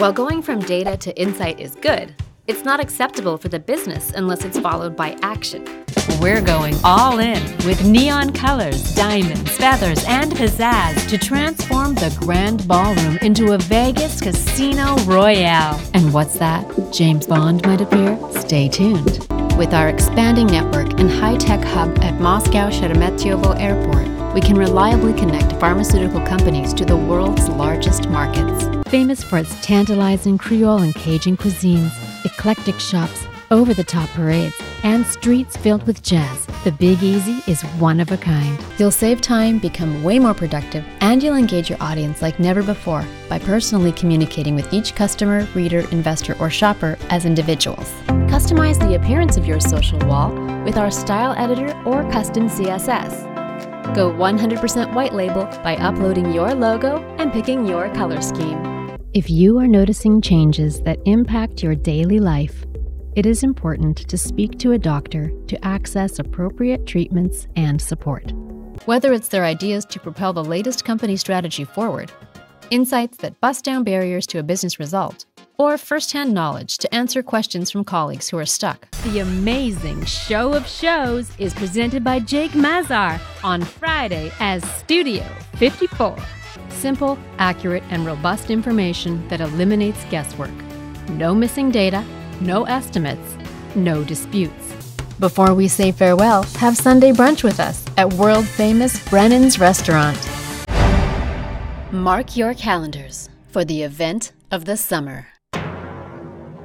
While going from data to insight is good, it's not acceptable for the business unless it's followed by action. We're going all in with neon colors, diamonds, feathers, and pizzazz to transform the Grand Ballroom into a Vegas Casino Royale. And what's that? James Bond might appear? Stay tuned. With our expanding network and high-tech hub at Moscow Sheremetyevo Airport, we can reliably connect pharmaceutical companies to the world's largest markets. Famous for its tantalizing Creole and Cajun cuisines, eclectic shops, over-the-top parades, and streets filled with jazz, the Big Easy is one of a kind. You'll save time, become way more productive, and you'll engage your audience like never before by personally communicating with each customer, reader, investor, or shopper as individuals. Customize the appearance of your social wall with our style editor or custom CSS. Go 100% white label by uploading your logo and picking your color scheme. If you are noticing changes that impact your daily life, it is important to speak to a doctor to access appropriate treatments and support. Whether it's their ideas to propel the latest company strategy forward, insights that bust down barriers to a business result, or first-hand knowledge to answer questions from colleagues who are stuck. The amazing Show of Shows is presented by Jake Mazar on Friday as Studio 54. Simple, accurate, and robust information that eliminates guesswork. No missing data, no estimates, no disputes. Before we say farewell, have Sunday brunch with us at world-famous Brennan's Restaurant. Mark your calendars for the event of the summer.